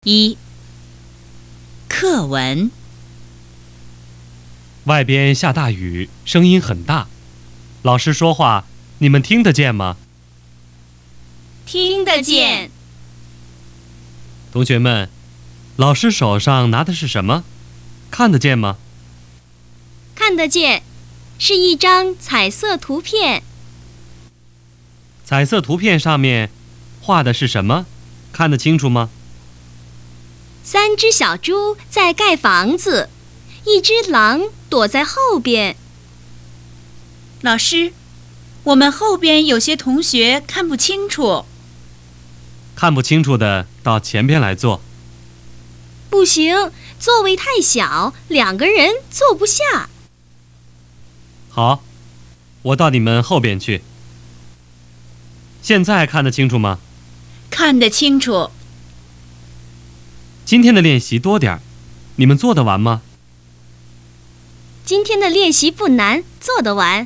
一、课文。 外边下大雨，声音很大。老师说话，你们听得见吗？ 听得见。 同学们，老师手上拿的是什么？看得见吗？ 看得见，是一张彩色图片。 彩色图片上面画的是什么？看得清楚吗 3只小猪在盖房子，一只狼躲在后边。 老师，我们后边有些同学看不清楚。 看不清楚的到前边来坐。 不行，座位太小，2个人坐不下。 好，我到你们后边去。现在看得清楚吗？ 看得清楚。 今天的练习多点儿，你们做得完吗？ 今天的练习不难，做得完。